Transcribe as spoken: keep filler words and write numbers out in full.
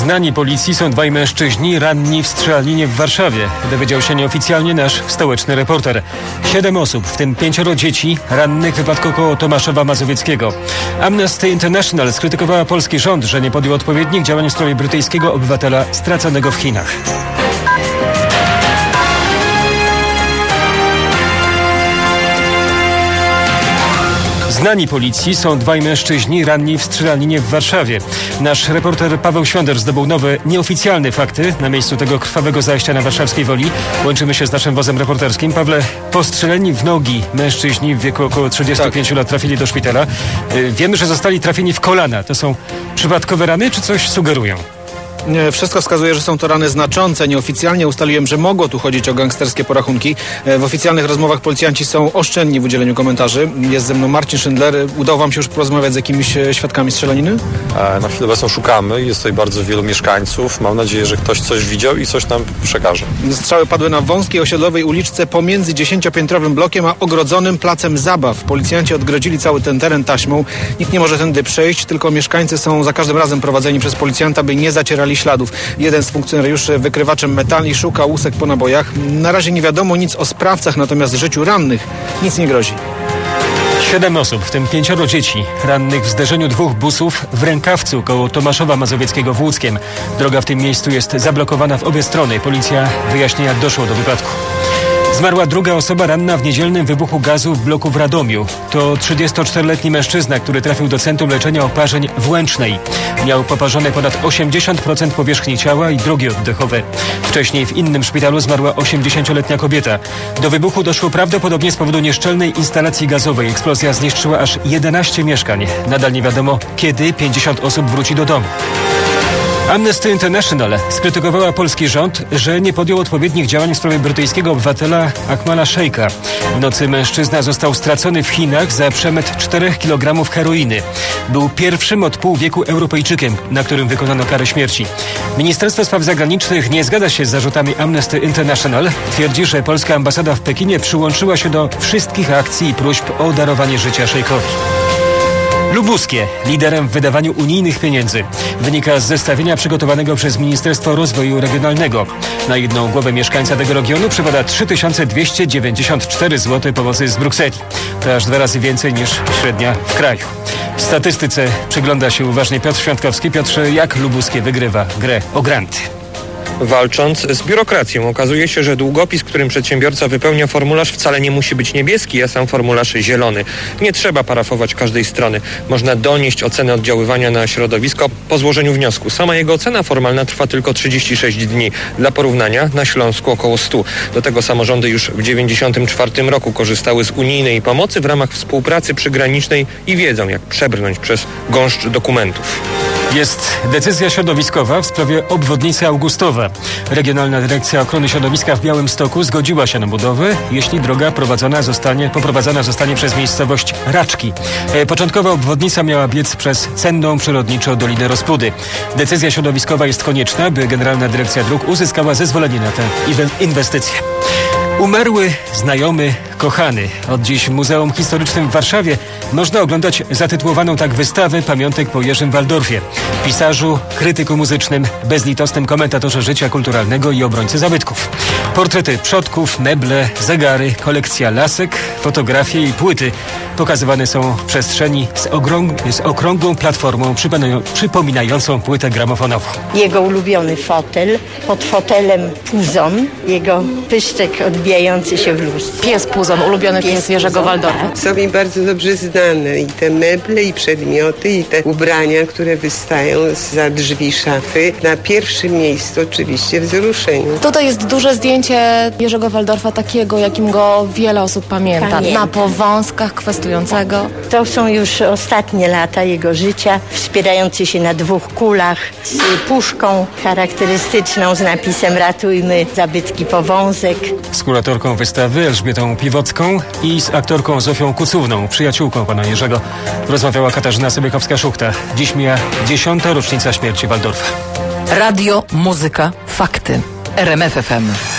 Znani policji są dwaj mężczyźni ranni w strzelaninie w Warszawie. Dowiedział się nieoficjalnie nasz stołeczny reporter. Siedem osób, w tym pięcioro dzieci, rannych w wypadku koło Tomaszowa Mazowieckiego. Amnesty International skrytykowała polski rząd, że nie podjął odpowiednich działań w sprawie brytyjskiego obywatela straconego w Chinach. Znani policji są dwaj mężczyźni ranni w strzelaninie w Warszawie. Nasz reporter Paweł Świąder zdobył nowe, nieoficjalne fakty na miejscu tego krwawego zajścia na warszawskiej Woli. Łączymy się z naszym wozem reporterskim. Pawle, postrzeleni w nogi mężczyźni w wieku około trzydziestu pięciu tak. lat trafili do szpitala. Wiemy, że zostali trafieni w kolana. To są przypadkowe rany, czy coś sugerują? Wszystko wskazuje, że są to rany znaczące. Nieoficjalnie ustaliłem, że mogło tu chodzić o gangsterskie porachunki. W oficjalnych rozmowach policjanci są oszczędni w udzieleniu komentarzy. Jest ze mną Marcin Szyndler. Udało wam się już porozmawiać z jakimiś świadkami strzelaniny? Na chwilę obecną szukamy. Jest tutaj bardzo wielu mieszkańców. Mam nadzieję, że ktoś coś widział i coś nam przekaże. Strzały padły na wąskiej osiedlowej uliczce pomiędzy dziesięciopiętrowym blokiem a ogrodzonym placem zabaw. Policjanci odgrodzili cały ten teren taśmą. Nikt nie może tędy przejść, tylko mieszkańcy są za każdym razem prowadzeni przez policjanta, by nie zacierali śladów. Jeden z funkcjonariuszy wykrywaczem metali szuka łusek po nabojach. Na razie nie wiadomo nic o sprawcach, natomiast życiu rannych nic nie grozi. Siedem osób, w tym pięcioro dzieci, rannych w zderzeniu dwóch busów w Rękawcu koło Tomaszowa Mazowieckiego w Łódzkiem. Droga w tym miejscu jest zablokowana w obie strony. Policja wyjaśnia, jak doszło do wypadku. Zmarła druga osoba ranna w niedzielnym wybuchu gazu w bloku w Radomiu. To trzydziestoczteroletni mężczyzna, który trafił do Centrum Leczenia Oparzeń w Łęcznej. Miał poparzone ponad osiemdziesiąt procent powierzchni ciała i drogi oddechowe. Wcześniej w innym szpitalu zmarła osiemdziesięcioletnia kobieta. Do wybuchu doszło prawdopodobnie z powodu nieszczelnej instalacji gazowej. Eksplozja zniszczyła aż jedenaście mieszkań. Nadal nie wiadomo, kiedy pięćdziesiąt osób wróci do domu. Amnesty International skrytykowała polski rząd, że nie podjął odpowiednich działań w sprawie brytyjskiego obywatela Akmala Sheikha. W nocy mężczyzna został stracony w Chinach za przemyt czterech kilogramów heroiny. Był pierwszym od pół wieku Europejczykiem, na którym wykonano karę śmierci. Ministerstwo Spraw Zagranicznych nie zgadza się z zarzutami Amnesty International. Twierdzi, że polska ambasada w Pekinie przyłączyła się do wszystkich akcji i próśb o darowanie życia Sheikhowi. Lubuskie, liderem w wydawaniu unijnych pieniędzy. Wynika z zestawienia przygotowanego przez Ministerstwo Rozwoju Regionalnego. Na jedną głowę mieszkańca tego regionu przypada trzy tysiące dwieście dziewięćdziesiąt cztery złote pomocy z Brukseli. To aż dwa razy więcej niż średnia w kraju. W statystyce przygląda się uważnie Piotr Świątkowski. Piotrze, jak Lubuskie wygrywa grę o granty? Walcząc z biurokracją, okazuje się, że długopis, którym przedsiębiorca wypełnia formularz, wcale nie musi być niebieski, a sam formularz zielony. Nie trzeba parafować każdej strony. Można donieść ocenę oddziaływania na środowisko po złożeniu wniosku. Sama jego ocena formalna trwa tylko trzydzieści sześć dni. Dla porównania na Śląsku około stu. Do tego samorządy już w dziewięćdziesiątym czwartym roku korzystały z unijnej pomocy w ramach współpracy przygranicznej i wiedzą, jak przebrnąć przez gąszcz dokumentów. Jest decyzja środowiskowa w sprawie obwodnicy Augustowa. Regionalna Dyrekcja Ochrony Środowiska w Białymstoku zgodziła się na budowę, jeśli droga prowadzona zostanie, poprowadzona zostanie przez miejscowość Raczki. E, początkowa obwodnica miała biec przez cenną przyrodniczo Dolinę Rozpudy. Decyzja środowiskowa jest konieczna, by Generalna Dyrekcja Dróg uzyskała zezwolenie na tę inwestycję. Umarły, znajomy, kochany. Od dziś w Muzeum Historycznym w Warszawie można oglądać zatytułowaną tak wystawę pamiątek po Jerzym Waldorfie. Pisarzu, krytyku muzycznym, bezlitosnym komentatorze życia kulturalnego i obrońcy zabytków. Portrety przodków, meble, zegary, kolekcja lasek, fotografie i płyty pokazywane są w przestrzeni z, ogrą- z okrągłą platformą przypominającą płytę gramofonową. Jego ulubiony fotel, pod fotelem puzon, jego pyszczek odbijający się w lustrze. Pies puzon, ulubiony pies, pies Jerzego Waldorfa. Są mi bardzo dobrze znane i te meble, i przedmioty, i te ubrania, które wystają zza drzwi szafy. Na pierwszym miejscu oczywiście wzruszeniu. Tutaj jest duże zdjęcie Jerzego Waldorfa, takiego, jakim go wiele osób pamięta. Pamięta. Na powązkach kwestującego. To są już ostatnie lata jego życia, wspierający się na dwóch kulach, z puszką charakterystyczną z napisem "Ratujmy zabytki powązek". Z kuratorką wystawy Elżbietą Piwocką i z aktorką Zofią Kucówną, przyjaciółką pana Jerzego, rozmawiała Katarzyna Sobiechowska-Szuchta. Dziś mija dziesiąta rocznica śmierci Waldorfa. Radio, muzyka, fakty. R M F F M.